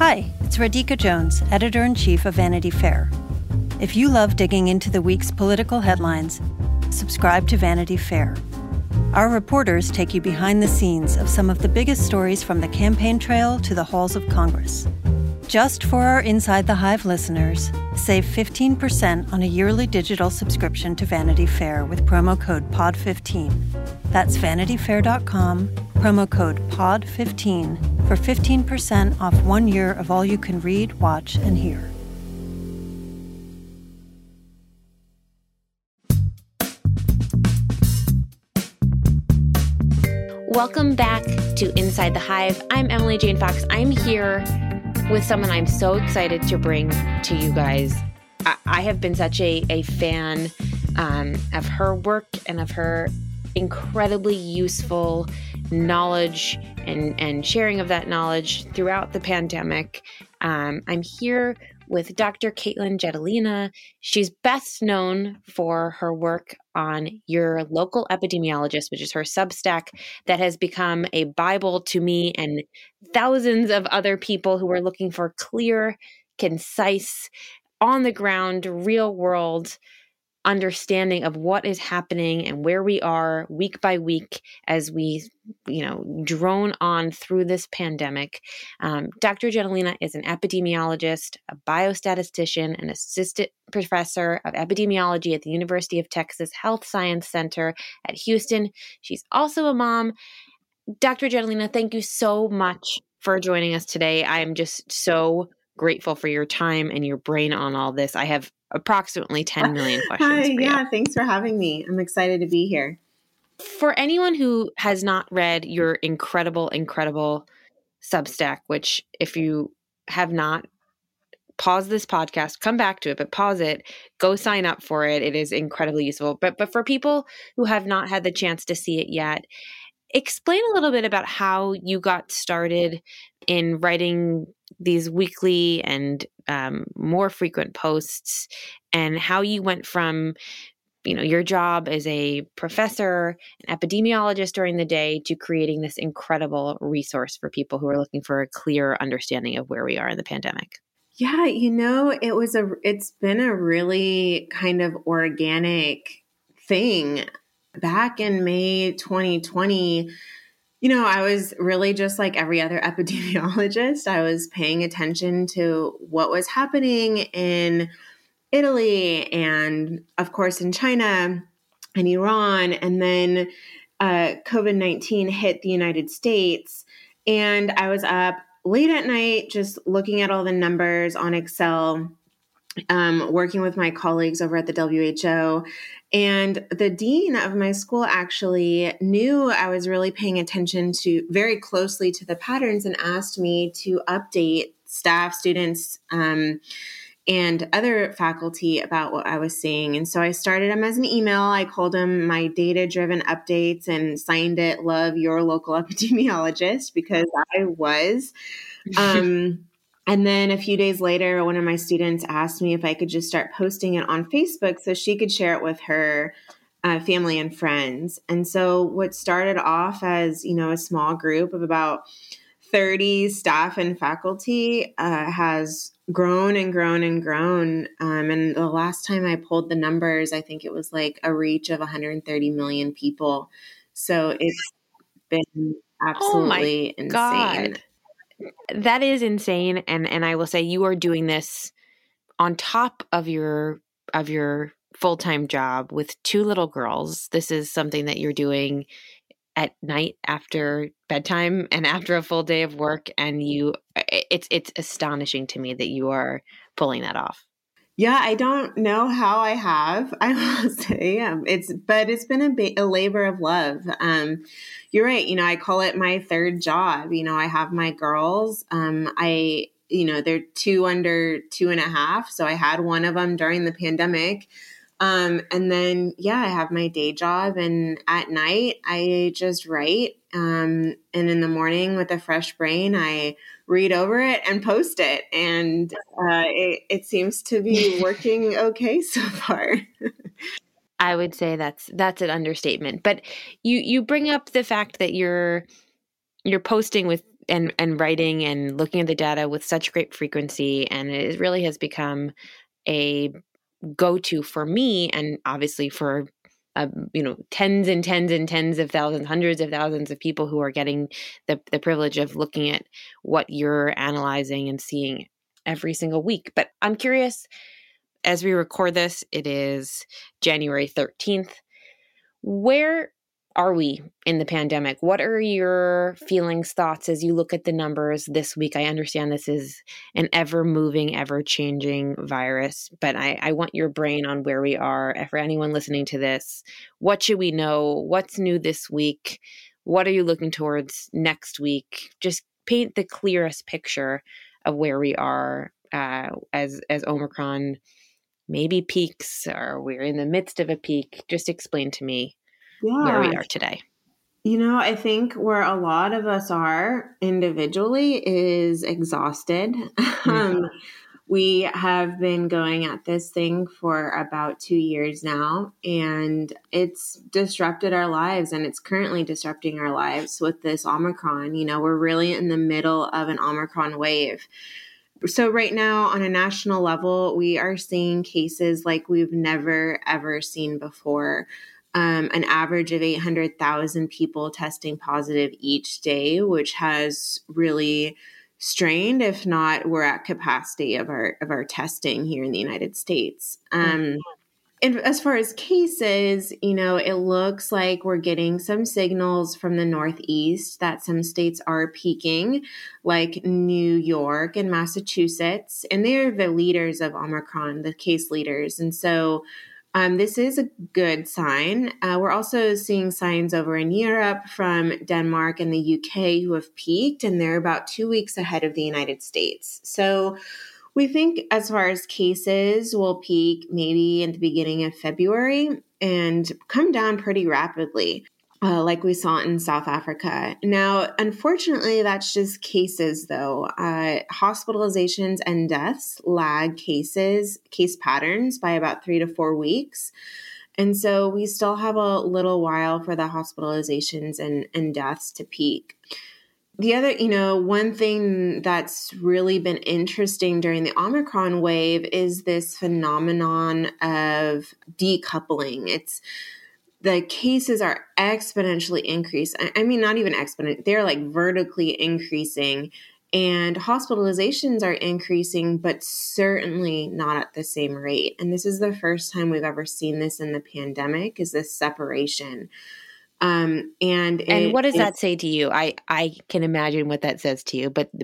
Hi, it's Radhika Jones, Editor-in-Chief of Vanity Fair. If you love digging into the week's political headlines, subscribe to Vanity Fair. Our reporters take you behind the scenes of some of the biggest stories from the campaign trail to the halls of Congress. Just for our Inside the Hive listeners, save 15% on a yearly digital subscription to Vanity Fair with promo code POD15. That's vanityfair.com, promo code POD15 for 15% off 1 year of all you can read, watch, and hear. Welcome back to Inside the Hive. I'm Emily Jane Fox. I'm here with someone I'm so excited to bring to you guys. I have been such a fan of her work and of her incredibly useful knowledge and sharing of that knowledge throughout the pandemic. I'm here with Dr. Caitlin Jetelina. She's best known for her work on Your Local Epidemiologist, which is her Substack that has become a Bible to me and thousands of other people who are looking for clear, concise, on the ground, real world understanding of what is happening and where we are week by week as we, drone on through this pandemic. Dr. Jetelina is an epidemiologist, a biostatistician, an assistant professor of epidemiology at the University of Texas Health Science Center at Houston. She's also a mom. Dr. Jetelina, thank you so much for joining us today. I am just so grateful for your time and your brain on all this. I have approximately 10 million questions Hi, for yeah, you. thanks for having me. I'm excited to be here. For anyone who has not read your incredible Substack, which if you have not, pause this podcast, come back to it, but pause it, go sign up for it. It is incredibly useful. But for people who have not had the chance to see it yet, explain a little bit about how you got started in writing these weekly and more frequent posts, and how you went from your job as a professor, an epidemiologist during the day, to creating this incredible resource for people who are looking for a clear understanding of where we are in the pandemic. Yeah, it's been a really kind of organic thing. Back in May 2020, I was really just like every other epidemiologist. I was paying attention to what was happening in Italy and, of course, in China and Iran. And then COVID-19 hit the United States. And I was up late at night just looking at all the numbers on Excel, working with my colleagues over at the WHO. And the dean of my school actually knew I was really paying attention to very closely to the patterns and asked me to update staff, students, and other faculty about what I was seeing. And so I started him as an email. I called him my data-driven updates and signed it, Love, Your Local Epidemiologist, because I was. And then a few days later, one of my students asked me if I could just start posting it on Facebook so she could share it with her family and friends. And so what started off as, a small group of about 30 staff and faculty has grown and grown and grown. And the last time I pulled the numbers, I think it was like a reach of 130 million people. So it's been absolutely insane. God. That is insane. And I will say you are doing this on top of your full-time job with 2 little girls. This is something that you're doing at night after bedtime and after a full day of work. And it's astonishing to me that you are pulling that off. Yeah, I don't know how I have, I will say. It's been a labor of love. You're right. I call it my third job. I have my girls. They're 2 under 2.5. So I had one of them during the pandemic. And then, I have my day job, and at night I just write. And in the morning with a fresh brain, I read over it and post it. And it seems to be working okay so far. I would say that's an understatement. But you bring up the fact that you're posting with and writing and looking at the data with such great frequency. And it really has become a go-to for me, and obviously for tens and tens and tens of thousands, hundreds of thousands of people who are getting the privilege of looking at what you're analyzing and seeing every single week. But I'm curious, as we record this, it is January 13th. Where are we in the pandemic? What are your feelings, thoughts as you look at the numbers this week? I understand this is an ever-moving, ever-changing virus, but I want your brain on where we are. For anyone listening to this, what should we know? What's new this week? What are you looking towards next week? Just paint the clearest picture of where we are as Omicron maybe peaks, or we're in the midst of a peak. Just explain to me where we are today. I think where a lot of us are individually is exhausted. We have been going at this thing for about 2 years now, and it's disrupted our lives, and it's currently disrupting our lives with this Omicron. We're really in the middle of an Omicron wave. So right now on a national level, we are seeing cases like we've never, ever seen before. An average of 800,000 people testing positive each day, which has really strained, if not we're at capacity of our testing here in the United States. And as far as cases, it looks like we're getting some signals from the Northeast that some states are peaking, like New York and Massachusetts, and they're the leaders of Omicron, the case leaders. And so this is a good sign. We're also seeing signs over in Europe from Denmark and the UK who have peaked, and they're about 2 weeks ahead of the United States. So we think as far as cases will peak maybe in the beginning of February and come down pretty rapidly, like we saw in South Africa. Now, unfortunately, that's just cases, though. Hospitalizations and deaths lag case patterns by about 3 to 4 weeks. And so we still have a little while for the hospitalizations and deaths to peak. The other, one thing that's really been interesting during the Omicron wave is this phenomenon of decoupling. The cases are exponentially increased. I mean, not even exponential. They're like vertically increasing, and hospitalizations are increasing, but certainly not at the same rate. And this is the first time we've ever seen this in the pandemic, is this separation. And what does that say to you? I can imagine what that says to you, but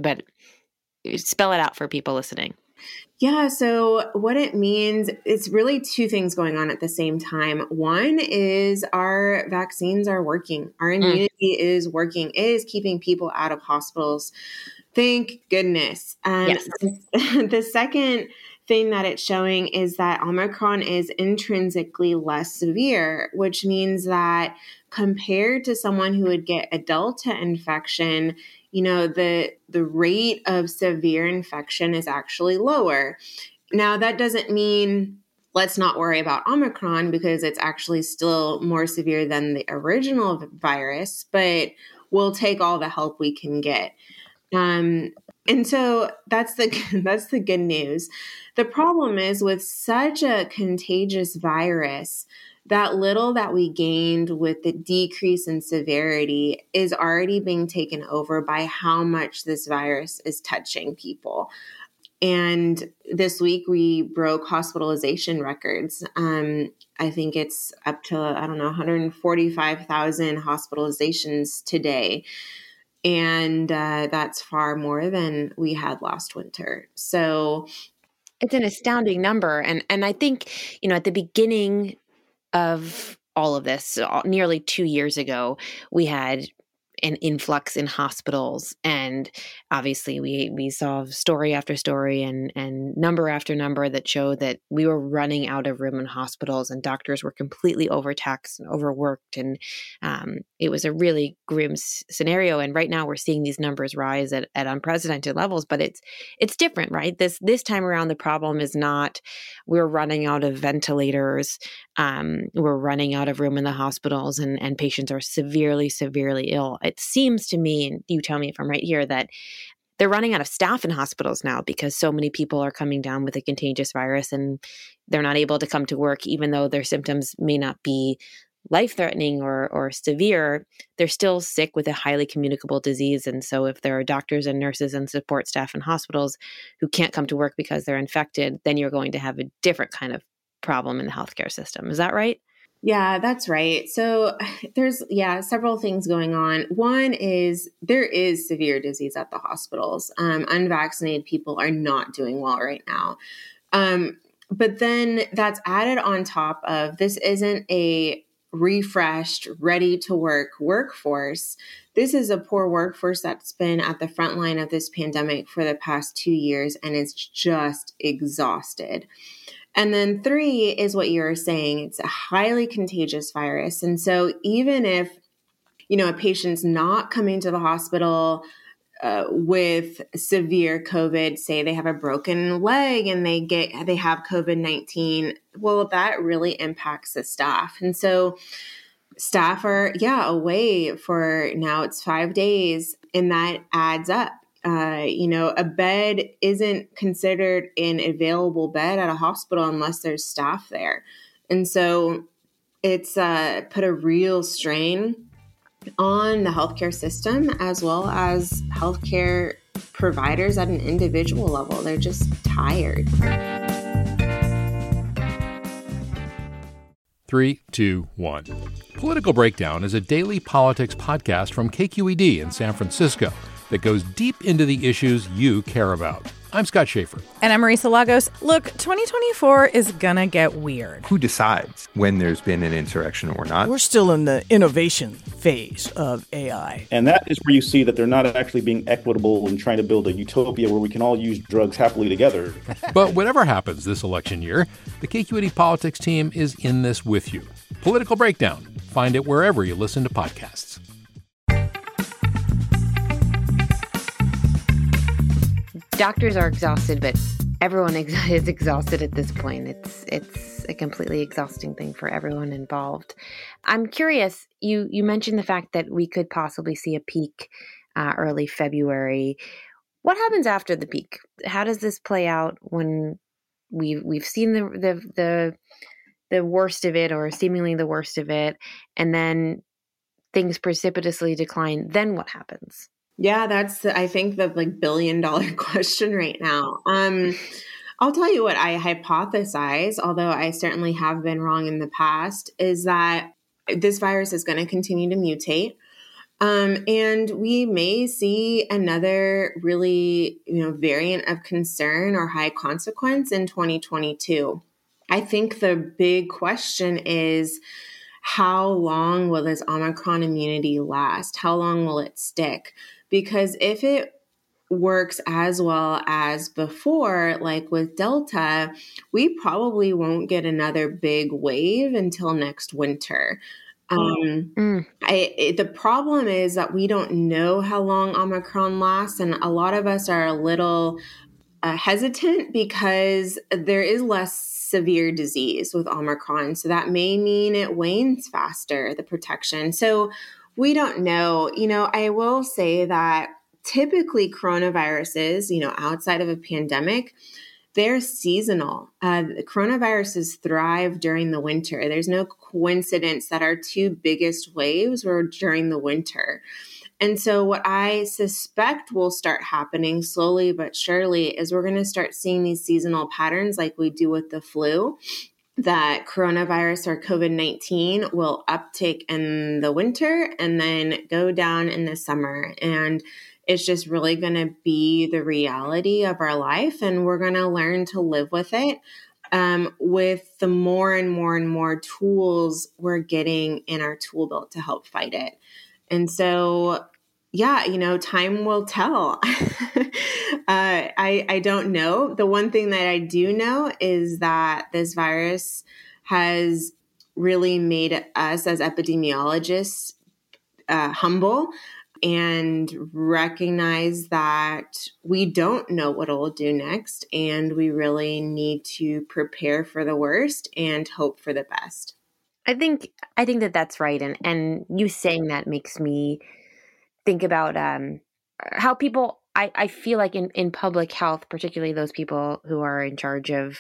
spell it out for people listening. Yeah. So what it means, it's really two things going on at the same time. One is our vaccines are working. Our immunity is working. It is keeping people out of hospitals. Thank goodness. Yes. The second thing that it's showing is that Omicron is intrinsically less severe, which means that compared to someone who would get a Delta infection, the rate of severe infection is actually lower. Now, that doesn't mean let's not worry about Omicron, because it's actually still more severe than the original virus, but we'll take all the help we can get. And so that's the good news. The problem is, with such a contagious virus, that little that we gained with the decrease in severity is already being taken over by how much this virus is touching people. And this week we broke hospitalization records. I think it's up to, 145,000 hospitalizations today. And that's far more than we had last winter. So it's an astounding number. And I think, at the beginning of all of this, nearly 2 years ago, we had an influx in hospitals, and obviously we saw story after story and number after number that showed that we were running out of room in hospitals, and doctors were completely overtaxed and overworked, and it was a really grim scenario. And right now we're seeing these numbers rise at unprecedented levels, but it's different, right? This time around, the problem is not we're running out of ventilators, we're running out of room in the hospitals, and patients are severely ill. It seems to me, and you tell me if I'm right here, that they're running out of staff in hospitals now because so many people are coming down with a contagious virus and they're not able to come to work, even though their symptoms may not be life-threatening or severe. They're still sick with a highly communicable disease. And so if there are doctors and nurses and support staff in hospitals who can't come to work because they're infected, then you're going to have a different kind of problem in the healthcare system. Is that right? Yeah, that's right. So there's, several things going on. One is there is severe disease at the hospitals. Unvaccinated people are not doing well right now. But then that's added on top of this isn't a refreshed, ready to work workforce. This is a poor workforce that's been at the front line of this pandemic for the past 2 years and is just exhausted. And then 3 is what you're saying. It's a highly contagious virus. And so even if, a patient's not coming to the hospital with severe COVID, say they have a broken leg and they have COVID-19, well, that really impacts the staff. And so staff are, away for now it's 5 days, and that adds up. A bed isn't considered an available bed at a hospital unless there's staff there. And so it's put a real strain on the healthcare system as well as healthcare providers at an individual level. They're just tired. 3, 2, 1. Political Breakdown is a daily politics podcast from KQED in San Francisco that goes deep into the issues you care about. I'm Scott Schaefer. And I'm Marisa Lagos. Look, 2024 is gonna get weird. Who decides when there's been an insurrection or not? We're still in the innovation phase of AI. And that is where you see that they're not actually being equitable and trying to build a utopia where we can all use drugs happily together. But whatever happens this election year, the KQED politics team is in this with you. Political Breakdown. Find it wherever you listen to podcasts. Doctors are exhausted, but everyone is exhausted at this point. It's a completely exhausting thing for everyone involved. I'm curious, you mentioned the fact that we could possibly see a peak early February. What happens after the peak? How does this play out when we've seen the worst of it, or seemingly the worst of it, and then things precipitously decline? Then what happens? Yeah, that's, I think, the billion-dollar question right now. I'll tell you what I hypothesize, although I certainly have been wrong in the past, is that this virus is going to continue to mutate. And we may see another really, variant of concern or high consequence in 2022. I think the big question is, how long will this Omicron immunity last? How long will it stick? Because if it works as well as before, like with Delta, we probably won't get another big wave until next winter. The problem is that we don't know how long Omicron lasts, and a lot of us are a little hesitant because there is less severe disease with Omicron. So that may mean it wanes faster, the protection. So we don't know. I will say that typically coronaviruses, outside of a pandemic, they're seasonal. Coronaviruses thrive during the winter. There's no coincidence that our 2 biggest waves were during the winter. And so what I suspect will start happening slowly but surely is we're going to start seeing these seasonal patterns like we do with the flu, that coronavirus or COVID-19 will uptick in the winter and then go down in the summer. And it's just really going to be the reality of our life. And we're going to learn to live with it with the more and more and more tools we're getting in our tool belt to help fight it. And so, time will tell. I don't know. The one thing that I do know is that this virus has really made us as epidemiologists humble and recognize that we don't know what it'll do next. And we really need to prepare for the worst and hope for the best. I think that that's right. And you saying that makes me think about how people, I feel like in public health, particularly those people who are in charge of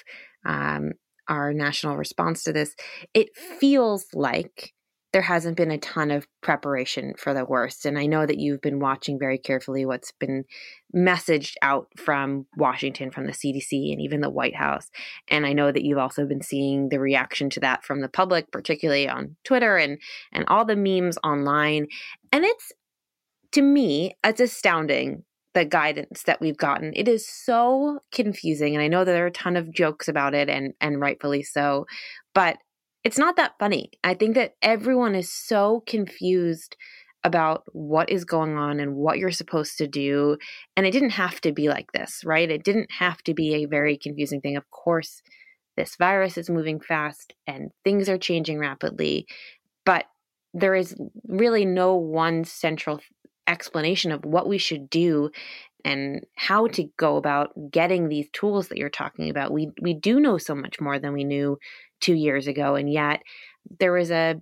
our national response to this, it feels like there hasn't been a ton of preparation for the worst. And I know that you've been watching very carefully what's been messaged out from Washington, from the CDC, and even the White House. And I know that you've also been seeing the reaction to that from the public, particularly on Twitter and all the memes online. And it's, to me, it's astounding, the guidance that we've gotten. It is so confusing. And I know that there are a ton of jokes about it, and rightfully so, but it's not that funny. I think that everyone is so confused about what is going on and what you're supposed to do. And it didn't have to be like this, right? It didn't have to be a very confusing thing. Of course, this virus is moving fast and things are changing rapidly, but there is really no one central explanation of what we should do and how to go about getting these tools that you're talking about. We do know so much more than we knew 2 years ago. And yet there was an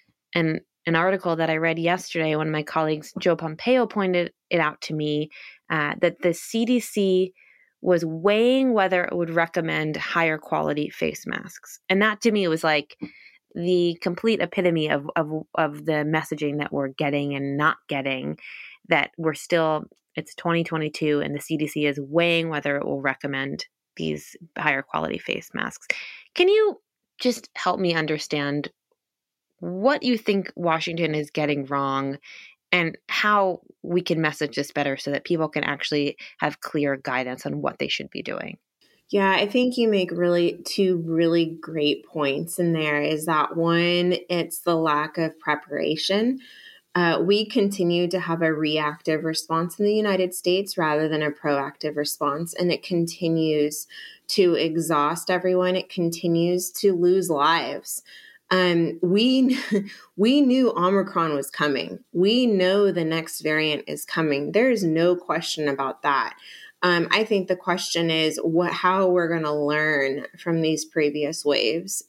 article that I read yesterday. One of my colleagues, Joe Pompeo, pointed it out to me, that the CDC was weighing whether it would recommend higher quality face masks. And that to me was like the complete epitome of the messaging that we're getting and not getting, that we're still, it's 2022 and the CDC is weighing whether it will recommend these higher quality face masks. Can you just help me understand what you think Washington is getting wrong and how we can message this better so that people can actually have clear guidance on what they should be doing? Yeah, I think you make two really great points in there. Is that one, it's the lack of preparation. We continue to have a reactive response in the United States rather than a proactive response, and it continues to exhaust everyone. It continues to lose lives. We knew Omicron was coming. We know the next variant is coming. There is no question about that. I think the question is how we're going to learn from these previous waves.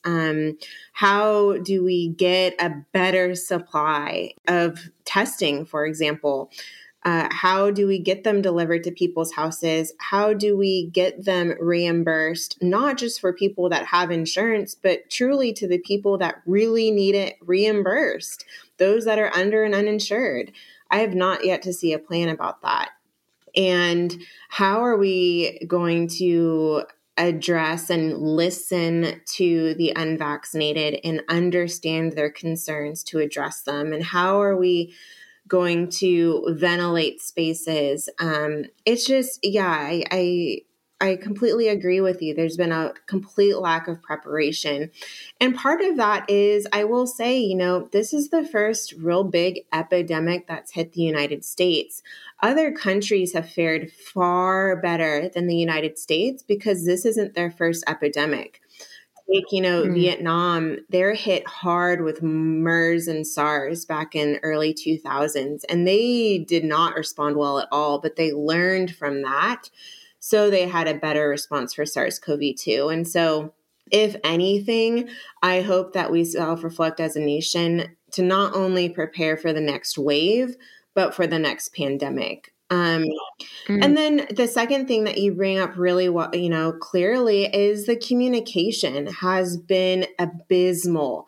How do we get a better supply of testing, for example? How do we get them delivered to people's houses? How do we get them reimbursed, not just for people that have insurance, but truly to the people that really need it reimbursed, those that are under and uninsured? I have not yet to see a plan about that. And how are we going to address and listen to the unvaccinated and understand their concerns to address them? And how are we going to ventilate spaces? It's just, yeah, I completely agree with you. There's been a complete lack of preparation. And part of that is, I will say, this is the first real big epidemic that's hit the United States. Other countries have fared far better than the United States because this isn't their first epidemic. Take, Vietnam, they're hit hard with MERS and SARS back in early 2000s, and they did not respond well at all, but they learned from that. So they had a better response for SARS-CoV-2. And so if anything, I hope that we self-reflect as a nation to not only prepare for the next wave, but for the next pandemic. And then the second thing that you bring up really, clearly is the communication has been abysmal.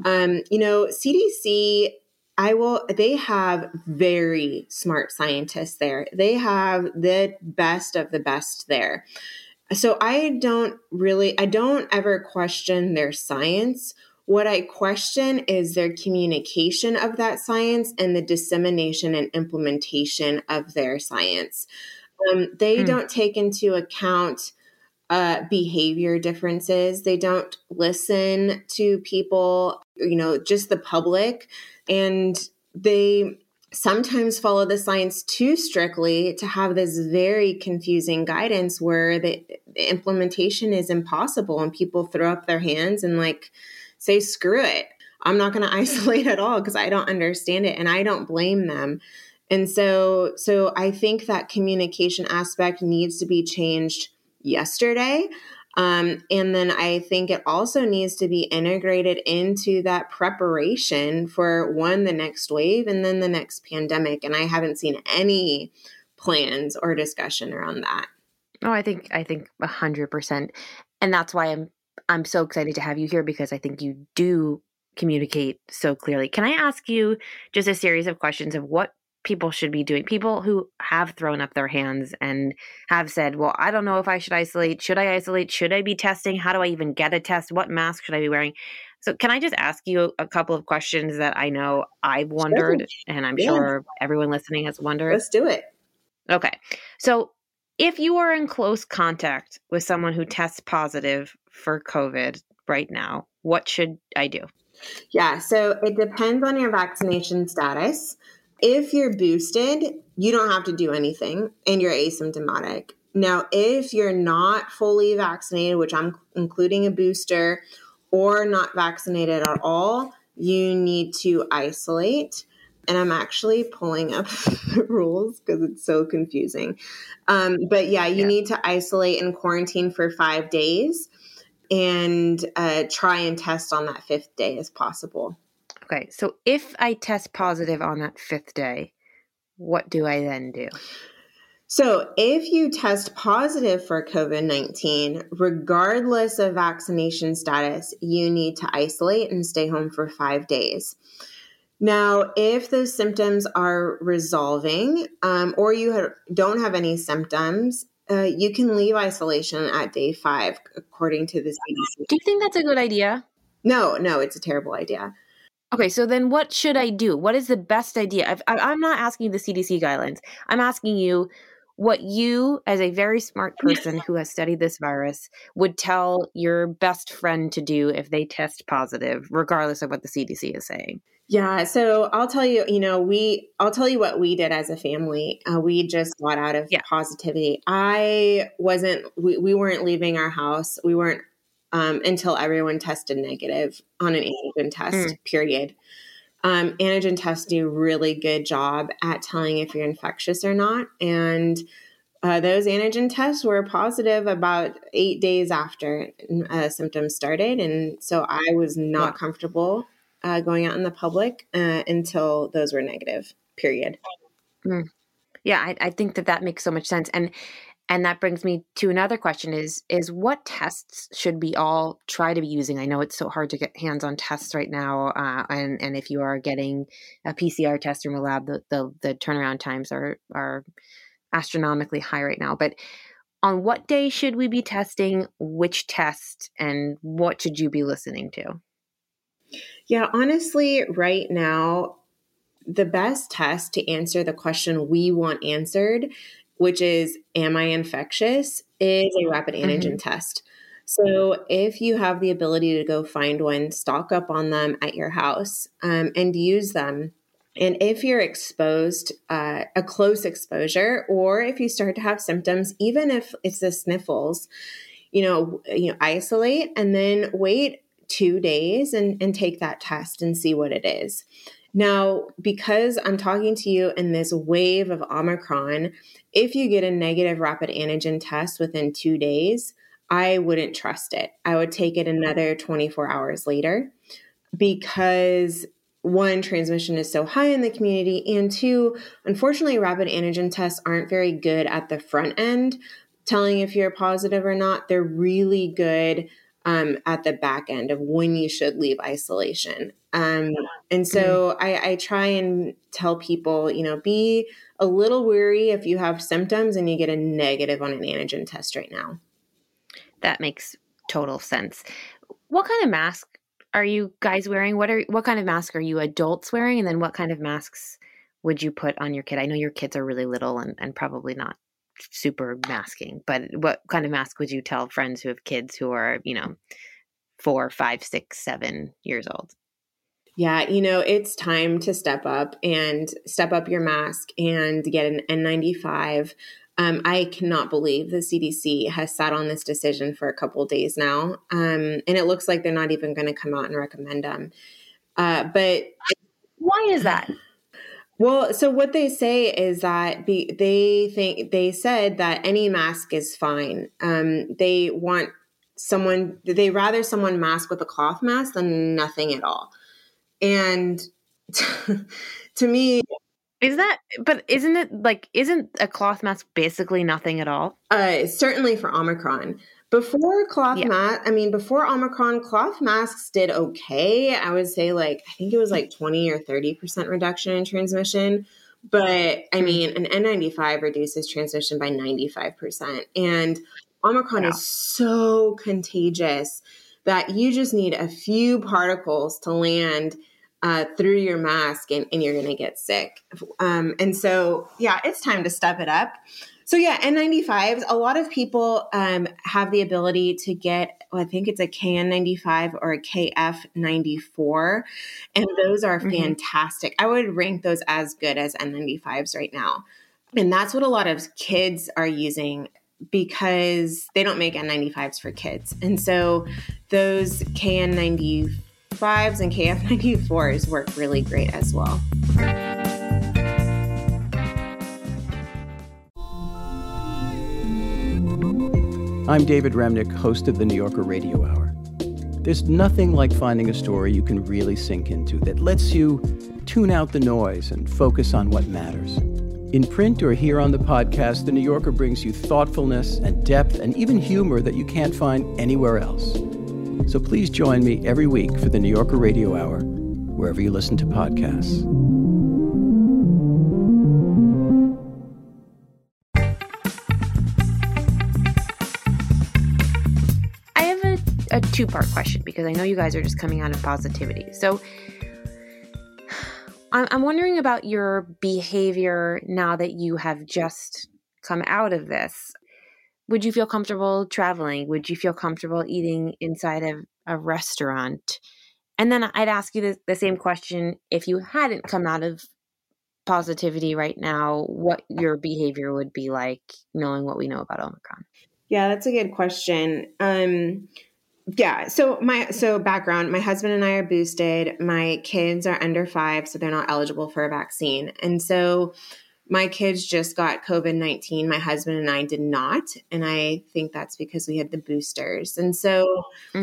CDC, they have very smart scientists there. They have the best of the best there. So I don't ever question their science. What I question is their communication of that science and the dissemination and implementation of their science. They don't take into account behavior differences. They don't listen to people, just the public. And they sometimes follow the science too strictly to have this very confusing guidance where the implementation is impossible and people throw up their hands and say, screw it. I'm not going to isolate at all because I don't understand it, and I don't blame them. And so I think that communication aspect needs to be changed yesterday. And then I think it also needs to be integrated into that preparation for the next wave and then the next pandemic. And I haven't seen any plans or discussion around that. Oh, I think 100%. And that's why I'm so excited to have you here, because I think you do communicate so clearly. Can I ask you just a series of questions of what people should be doing? People who have thrown up their hands and have said, well, I don't know if I should isolate. Should I isolate? Should I be testing? How do I even get a test? What mask should I be wearing? So can I just ask you a couple of questions that I know I've wondered, and I'm sure everyone listening has wondered? Let's do it. Okay. So if you are in close contact with someone who tests positive for COVID right now, what should I do? Yeah, so it depends on your vaccination status. If you're boosted, you don't have to do anything and you're asymptomatic. Now, if you're not fully vaccinated, which I'm including a booster, or not vaccinated at all, you need to isolate. And I'm actually pulling up the rules because it's so confusing. But yeah, you need to isolate and quarantine for 5 days and try and test on that 5th day as possible. Okay. So if I test positive on that 5th day, what do I then do? So if you test positive for COVID-19, regardless of vaccination status, you need to isolate and stay home for 5 days. Now, if those symptoms are resolving or you don't have any symptoms, you can leave isolation at day 5, according to the CDC. Do you think that's a good idea? No, it's a terrible idea. Okay, so then what should I do? What is the best idea? I'm not asking you the CDC guidelines. I'm asking you what you, as a very smart person who has studied this virus, would tell your best friend to do if they test positive, regardless of what the CDC is saying. Yeah, so I'll tell you, I'll tell you what we did as a family. We just got out of positivity. We weren't leaving our house. We weren't until everyone tested negative on an antigen test, period. Antigen tests do a really good job at telling if you're infectious or not. And those antigen tests were positive about 8 days after symptoms started. And so I was not comfortable going out in the public until those were negative, period. Yeah, I think that makes so much sense. And that brings me to another question is what tests should we all try to be using? I know it's so hard to get hands on tests right now. And if you are getting a PCR test from a lab, the turnaround times are astronomically high right now. But on what day should we be testing, which test, and what should you be listening to? Yeah, honestly, right now, the best test to answer the question we want answered, which is, am I infectious, is a rapid antigen test. So if you have the ability to go find one, stock up on them at your house and use them. And if you're exposed, a close exposure, or if you start to have symptoms, even if it's the sniffles, isolate and then wait 2 days and take that test and see what it is. Now, because I'm talking to you in this wave of Omicron, if you get a negative rapid antigen test within 2 days, I wouldn't trust it. I would take it another 24 hours later because 1, transmission is so high in the community, and 2, unfortunately, rapid antigen tests aren't very good at the front end, telling if you're positive or not. They're really good at the back end of when you should leave isolation. And so I try and tell people, be a little wary if you have symptoms and you get a negative on an antigen test right now. That makes total sense. What kind of mask are you guys wearing? What kind of mask are you adults wearing? And then what kind of masks would you put on your kid? I know your kids are really little and probably not super masking, but what kind of mask would you tell friends who have kids who are, 4, 5, 6, 7 years old? Yeah, it's time to step up your mask and get an N95. I cannot believe the CDC has sat on this decision for a couple of days now. And it looks like they're not even going to come out and recommend them. But why is that? Well, so what they say is that they said that any mask is fine. They want they rather someone mask with a cloth mask than nothing at all. And to me, isn't a cloth mask basically nothing at all? Certainly for Omicron. Before Omicron, cloth masks did okay. I would say I think it was 20 or 30% reduction in transmission. But I mean, an N95 reduces transmission by 95%. And Omicron is so contagious that you just need a few particles to land through your mask and you're going to get sick. And so, it's time to step it up. So N95s, a lot of people have the ability to get, I think it's a KN95 or a KF94, and those are fantastic. I would rank those as good as N95s right now. And that's what a lot of kids are using because they don't make N95s for kids. And so those KN95s and KF94s work really great as well. I'm David Remnick, host of the New Yorker Radio Hour. There's nothing like finding a story you can really sink into that lets you tune out the noise and focus on what matters. In print or here on the podcast, the New Yorker brings you thoughtfulness and depth and even humor that you can't find anywhere else. So please join me every week for the New Yorker Radio Hour, wherever you listen to podcasts. A two-part question because I know you guys are just coming out of positivity. So I'm wondering about your behavior now that you have just come out of this. Would you feel comfortable traveling? Would you feel comfortable eating inside of a restaurant? And then I'd ask you the same question if you hadn't come out of positivity right now, what your behavior would be like knowing what we know about Omicron. Yeah, that's a good question. So background, my husband and I are boosted. My kids are under 5, so they're not eligible for a vaccine. And so my kids just got COVID-19. My husband and I did not. And I think that's because we had the boosters. And so,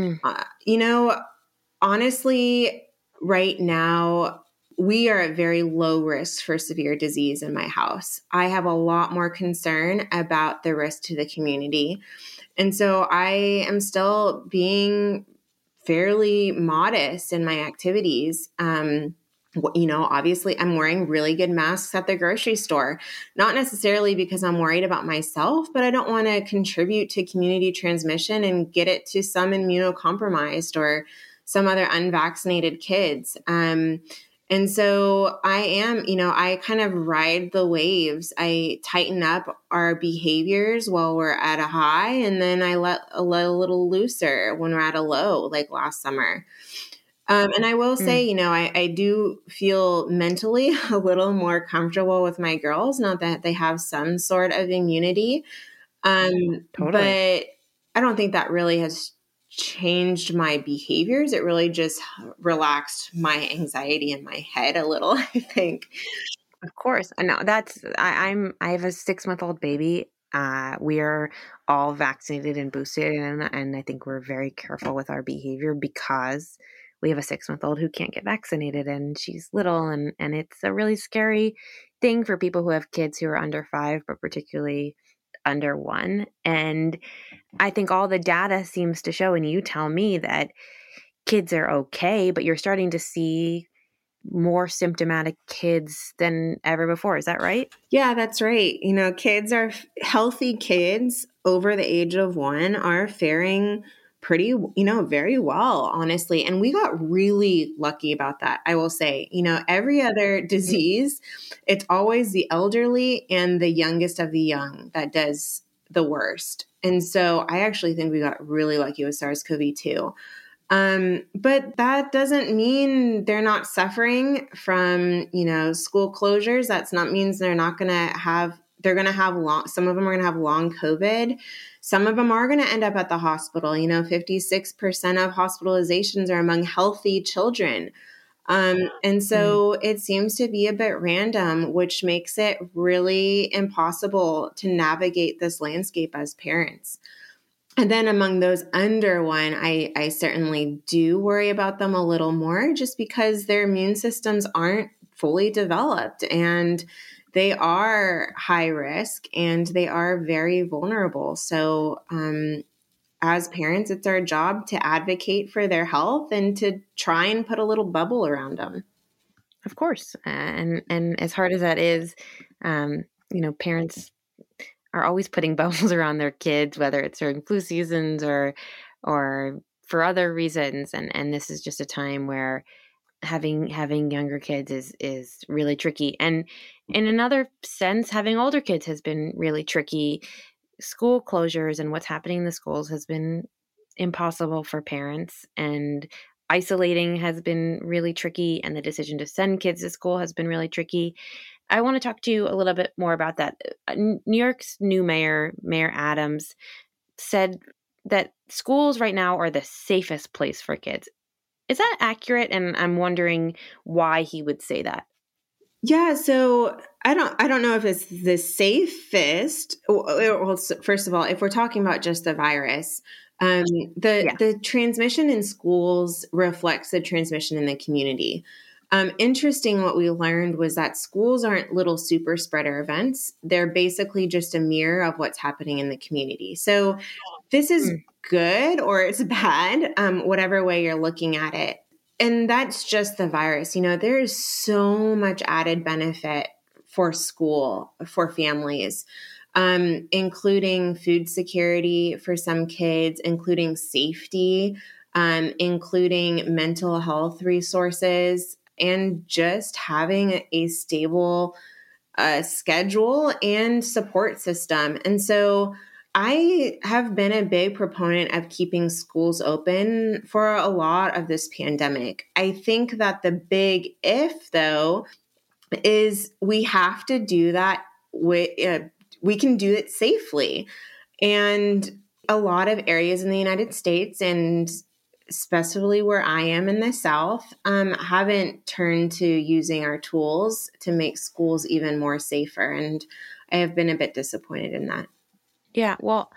honestly, right now, we are at very low risk for severe disease in my house. I have a lot more concern about the risk to the community. And so I am still being fairly modest in my activities. Obviously I'm wearing really good masks at the grocery store, not necessarily because I'm worried about myself, but I don't want to contribute to community transmission and get it to some immunocompromised or some other unvaccinated kids. And so I am, I kind of ride the waves. I tighten up our behaviors while we're at a high, and then I let a little looser when we're at a low, like last summer. And I will say, I do feel mentally a little more comfortable with my girls, not that they have some sort of immunity. Totally. But I don't think that really has changed my behaviors. It really just relaxed my anxiety in my head a little, I think. Of course. No, I have a 6-month-old baby. We are all vaccinated and boosted, and I think we're very careful with our behavior because we have a 6-month-old who can't get vaccinated, and she's little, and it's a really scary thing for people who have kids who are under 5, but particularly under 1. And I think all the data seems to show, and you tell me, that kids are okay, but you're starting to see more symptomatic kids than ever before. Is that right? Yeah, that's right. Healthy kids over the age of 1 are faring pretty, very well, honestly. And we got really lucky about that. I will say, every other disease, it's always the elderly and the youngest of the young that does the worst. And so I actually think we got really lucky with SARS-CoV-2. But that doesn't mean they're not suffering from, school closures. That's not means they're going to have some of them are going to have long COVID. Some of them are going to end up at the hospital. 56% of hospitalizations are among healthy children. And so it seems to be a bit random, which makes it really impossible to navigate this landscape as parents. And then among those under 1, I certainly do worry about them a little more just because their immune systems aren't fully developed and they are high risk and they are very vulnerable. So, as parents, it's our job to advocate for their health and to try and put a little bubble around them. Of course. And as hard as that is, parents are always putting bubbles around their kids, whether it's during flu seasons or for other reasons. And this is just a time where having younger kids is really tricky. And in another sense, having older kids has been really tricky. School closures and what's happening in the schools has been impossible for parents, and isolating has been really tricky, and the decision to send kids to school has been really tricky. I want to talk to you a little bit more about that. New York's new mayor, Mayor Adams, said that schools right now are the safest place for kids. Is that accurate? And I'm wondering why he would say that. Yeah, so I don't know if it's the safest. Well, first of all, if we're talking about just the virus, the transmission in schools reflects the transmission in the community. Interesting, what we learned was that schools aren't little super spreader events. They're basically just a mirror of what's happening in the community. So this is good or it's bad, whatever way you're looking at it. And that's just the virus. There's so much added benefit for school, for families, including food security for some kids, including safety, including mental health resources, and just having a stable schedule and support system. And so I have been a big proponent of keeping schools open for a lot of this pandemic. I think that the big if, though, is we have to do that. We can do it safely. And a lot of areas in the United States, and especially where I am in the South, haven't turned to using our tools to make schools even more safer. And I have been a bit disappointed in that. Yeah, well,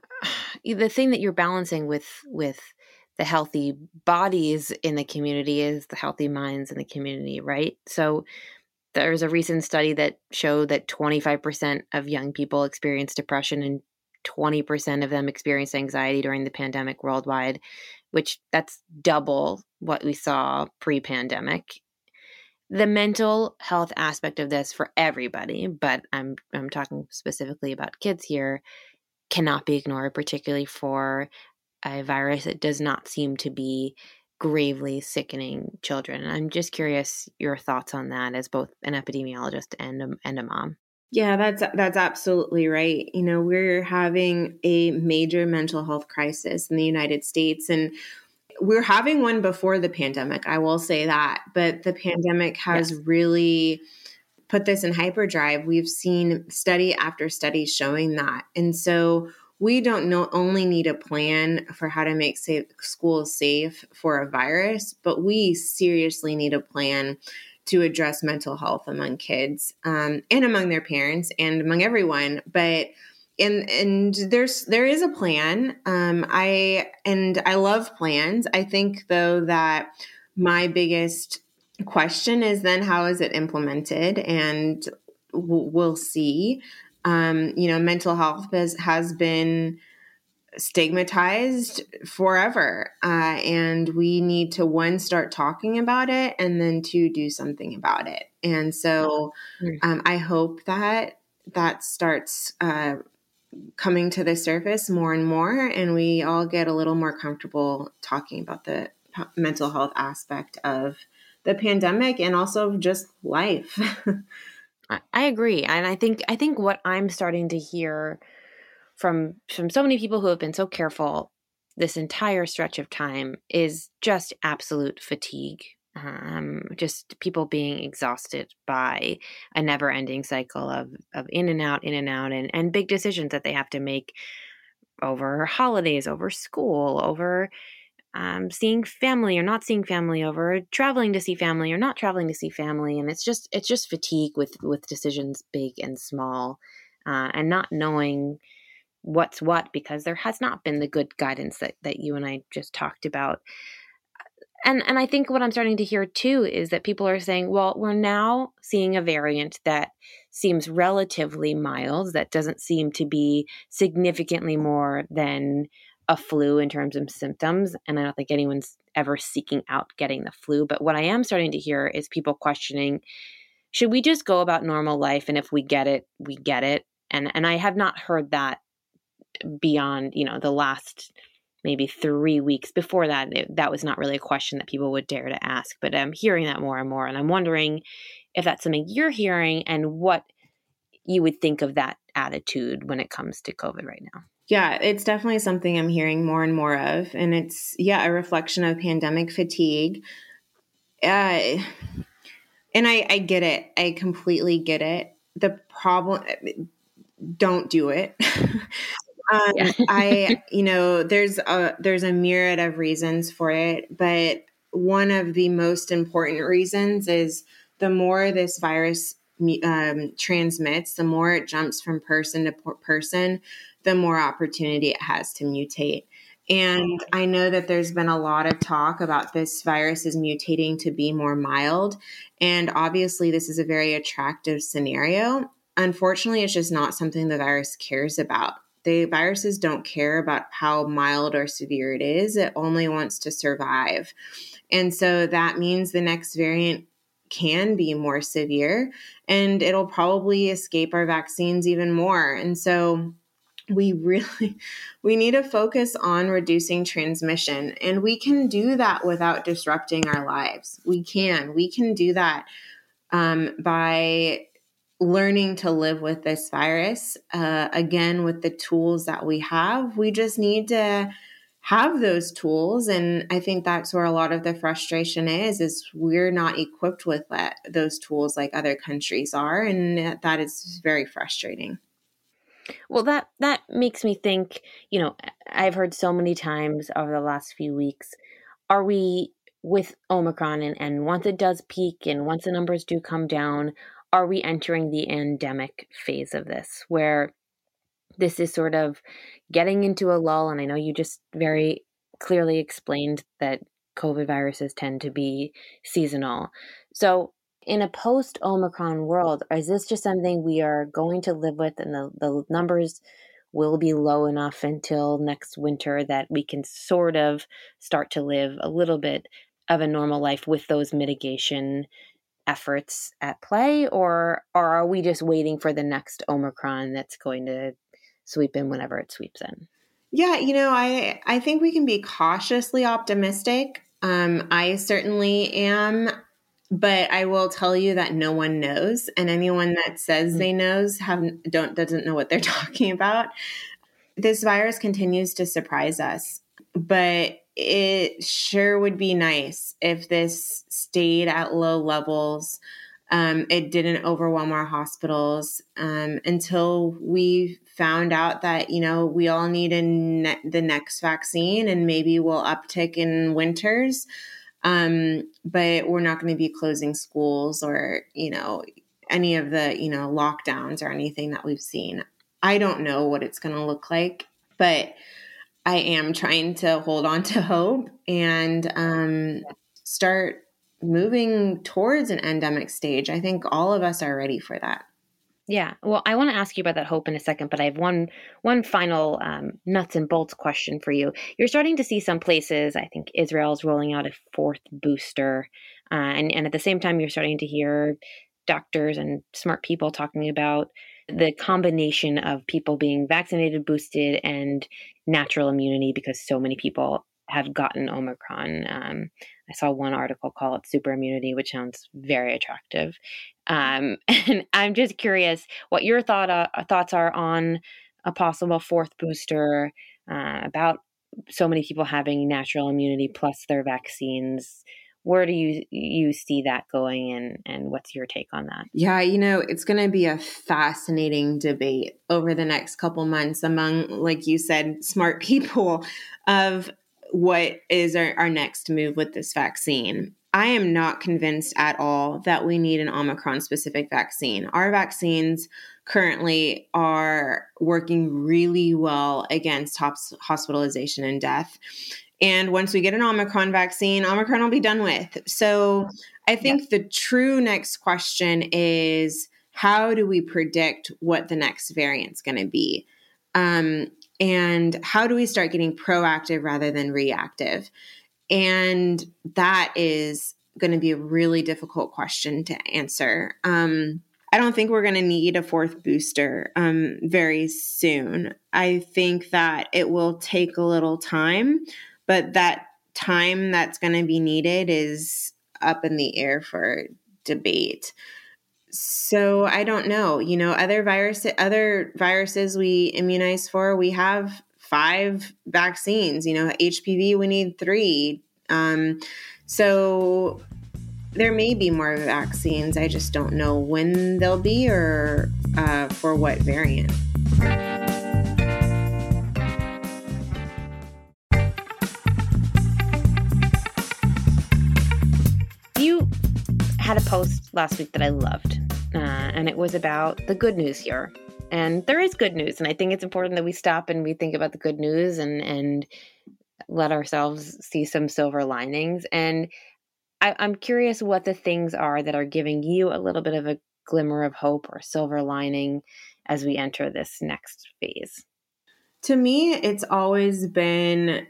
the thing that you're balancing with the healthy bodies in the community is the healthy minds in the community, right? So there's a recent study that showed that 25% of young people experience depression and 20% of them experienced anxiety during the pandemic worldwide, which that's double what we saw pre-pandemic. The mental health aspect of this for everybody, but I'm talking specifically about kids here, cannot be ignored, particularly for a virus that does not seem to be gravely sickening children. And I'm just curious your thoughts on that as both an epidemiologist and a mom. Yeah, that's absolutely right. We're having a major mental health crisis in the United States, and we're having one before the pandemic, I will say that. But the pandemic has really put this in hyperdrive. We've seen study after study showing that. And so we don't only need a plan for how to make schools safe for a virus, but we seriously need a plan to address mental health among kids and among their parents and among everyone. But and there is a plan. I love plans. I think, though, that my biggest question is then how is it implemented? And we'll see. Mental health has been stigmatized forever. And we need to, 1, start talking about it, and then 2, do something about it. And so I hope that starts coming to the surface more and more, and we all get a little more comfortable talking about the mental health aspect of the pandemic and also just life. I agree. And I think what I'm starting to hear from so many people who have been so careful this entire stretch of time is just absolute fatigue. Just people being exhausted by a never-ending cycle of in and out, and big decisions that they have to make over holidays, over school, over seeing family or not seeing family, over traveling to see family or not traveling to see family. And it's just fatigue with decisions big and small, and not knowing what's what, because there has not been the good guidance that you and I just talked about. And I think what I'm starting to hear too is that people are saying, well, we're now seeing a variant that seems relatively mild, that doesn't seem to be significantly more than a flu in terms of symptoms. And I don't think anyone's ever seeking out getting the flu. But what I am starting to hear is people questioning, should we just go about normal life? And if we get it, we get it. And I have not heard that beyond, the last maybe 3 weeks. Before that, that was not really a question that people would dare to ask, but I'm hearing that more and more. And I'm wondering if that's something you're hearing and what you would think of that attitude when it comes to COVID right now. Yeah, it's definitely something I'm hearing more and more of. And it's, a reflection of pandemic fatigue. And I get it. I completely get it. The problem, don't do it. There's a myriad of reasons for it, but one of the most important reasons is the more this virus transmits, the more it jumps from person to person, the more opportunity it has to mutate. And I know that there's been a lot of talk about this virus is mutating to be more mild. And obviously this is a very attractive scenario. Unfortunately, it's just not something the virus cares about. The viruses don't care about how mild or severe it is. It only wants to survive. And so that means the next variant can be more severe and it'll probably escape our vaccines even more. And so we need to focus on reducing transmission. And we can do that without disrupting our lives. We can do that by learning to live with this virus, again, with the tools that we have. We just need to have those tools. And I think that's where a lot of the frustration is we're not equipped with those tools like other countries are. And that is very frustrating. Well, that makes me think, I've heard so many times over the last few weeks, are we with Omicron and once it does peak and once the numbers do come down, are we entering the endemic phase of this, where this is sort of getting into a lull? And I know you just very clearly explained that COVID viruses tend to be seasonal. So in a post-Omicron world, is this just something we are going to live with and the numbers will be low enough until next winter that we can sort of start to live a little bit of a normal life with those mitigation efforts at play, or are we just waiting for the next Omicron that's going to sweep in whenever it sweeps in? Yeah, I think we can be cautiously optimistic. I certainly am, but I will tell you that no one knows, and anyone that says they knows doesn't know what they're talking about. This virus continues to surprise us, but it sure would be nice if this stayed at low levels. It didn't overwhelm our hospitals until we found out that, we all need the next vaccine and maybe we'll uptick in winters. But we're not going to be closing schools or, any of the, lockdowns or anything that we've seen. I don't know what it's going to look like, but I am trying to hold on to hope and start moving towards an endemic stage. I think all of us are ready for that. Yeah. Well, I want to ask you about that hope in a second, but I have one final nuts and bolts question for you. You're starting to see some places, I think Israel's rolling out a fourth booster. And at the same time, you're starting to hear doctors and smart people talking about the combination of people being vaccinated, boosted, and natural immunity because so many people have gotten Omicron. I saw one article call it super immunity, which sounds very attractive. And I'm just curious what your thoughts are on a possible fourth booster, about so many people having natural immunity plus their vaccines. Where do you see that going, and what's your take on that? Yeah, it's going to be a fascinating debate over the next couple months among, like you said, smart people of what is our next move with this vaccine. I am not convinced at all that we need an Omicron-specific vaccine. Our vaccines currently are working really well against hospitalization and death. And once we get an Omicron vaccine, Omicron will be done with. So I think the true next question is, how do we predict what the next variant's going to be? And how do we start getting proactive rather than reactive? And that is going to be a really difficult question to answer. I don't think we're going to need a fourth booster very soon. I think that it will take a little time, but that time that's going to be needed is up in the air for debate. So I don't know. You know, other viruses we immunize for, we have 5 vaccines. You know, HPV, we need 3. So there may be more vaccines. I just don't know when they'll be or for what variant. You had a post last week that I loved, and it was about the good news here. And there is good news, and I think it's important that we stop and we think about the good news and let ourselves see some silver linings. And I'm curious what the things are that are giving you a little bit of a glimmer of hope or silver lining as we enter this next phase. To me, it's always been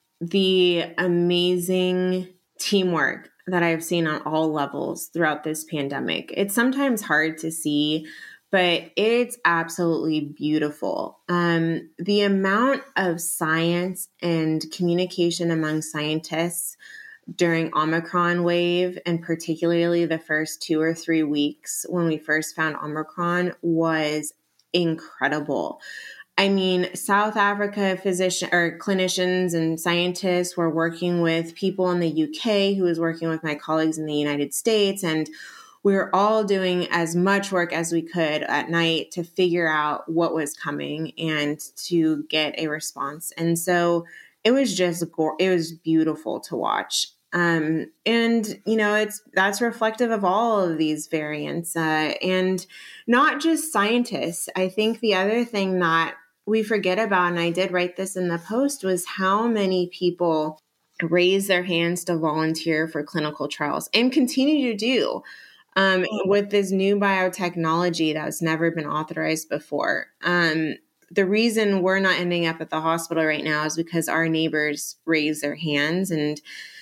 the amazing teamwork that I've seen on all levels throughout this pandemic. It's sometimes hard to see, but it's absolutely beautiful. The amount of science and communication among scientists during Omicron wave, and particularly the first 2 or 3 weeks when we first found Omicron, was incredible. I mean, South Africa clinicians and scientists were working with people in the UK who was working with my colleagues in the United States, and we were all doing as much work as we could at night to figure out what was coming and to get a response. And so it was just, it was beautiful to watch. And, you know, that's reflective of all of these variants, and not just scientists. I think the other thing that we forget about, and I did write this in the post, was how many people raise their hands to volunteer for clinical trials and continue to do with this new biotechnology that has never been authorized before. The reason we're not ending up at the hospital right now is because our neighbors raise their hands, and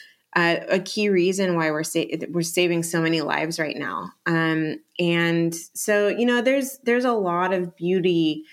a key reason why we're saving so many lives right now. And so, you know, there's a lot of beauty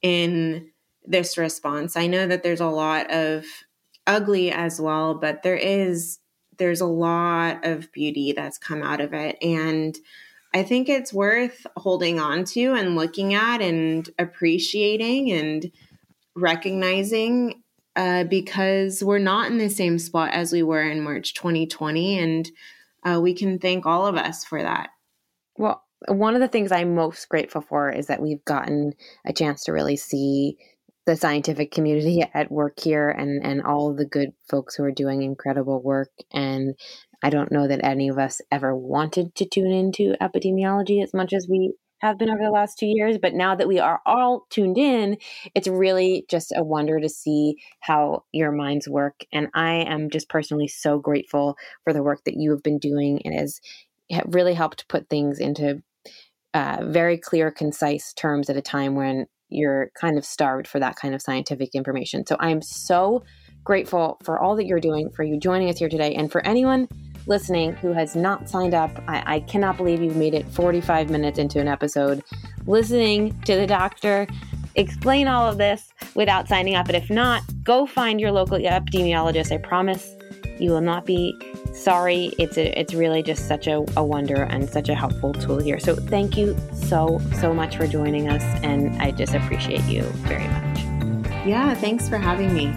in this response. I know that there's a lot of ugly as well, but there's a lot of beauty that's come out of it. And I think it's worth holding on to and looking at and appreciating and recognizing, because we're not in the same spot as we were in March 2020. And we can thank all of us for that. Well, one of the things I'm most grateful for is that we've gotten a chance to really see the scientific community at work here and all the good folks who are doing incredible work. And I don't know that any of us ever wanted to tune into epidemiology as much as we have been over the last 2 years. But now that we are all tuned in, it's really just a wonder to see how your minds work. And I am just personally so grateful for the work that you have been doing. It has really helped put things into very clear, concise terms at a time when you're kind of starved for that kind of scientific information. So I'm so grateful for all that you're doing, for you joining us here today. And for anyone listening who has not signed up, I cannot believe you've made it 45 minutes into an episode listening to the doctor explain all of this without signing up. But if not, go find your local epidemiologist. I promise you will not be sorry. It's really just such a wonder and such a helpful tool here. So thank you so much for joining us, and I just appreciate you very much. Yeah, thanks for having me.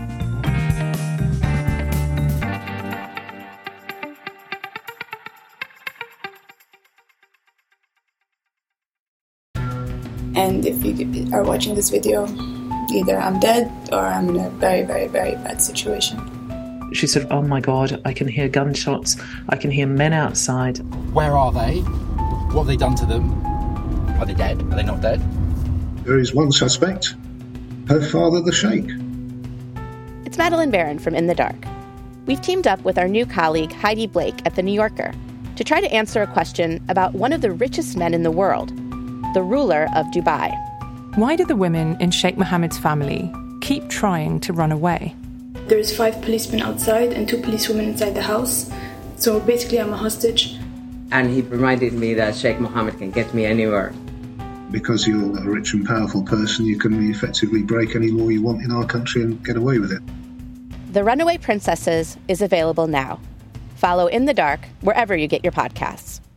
And if you are watching this video, either I'm dead or I'm in a very, very, very bad situation. She said, "Oh my God, I can hear gunshots. I can hear men outside." Where are they? What have they done to them? Are they dead? Are they not dead? There is one suspect, her father, the Sheikh. It's Madeline Barron from In the Dark. We've teamed up with our new colleague, Heidi Blake, at The New Yorker, to try to answer a question about one of the richest men in the world, the ruler of Dubai. Why do the women in Sheikh Mohammed's family keep trying to run away? There's 5 policemen outside and 2 policewomen inside the house. So basically I'm a hostage. And he reminded me that Sheikh Mohammed can get me anywhere. Because you're a rich and powerful person, you can effectively break any law you want in our country and get away with it. The Runaway Princesses is available now. Follow In the Dark wherever you get your podcasts.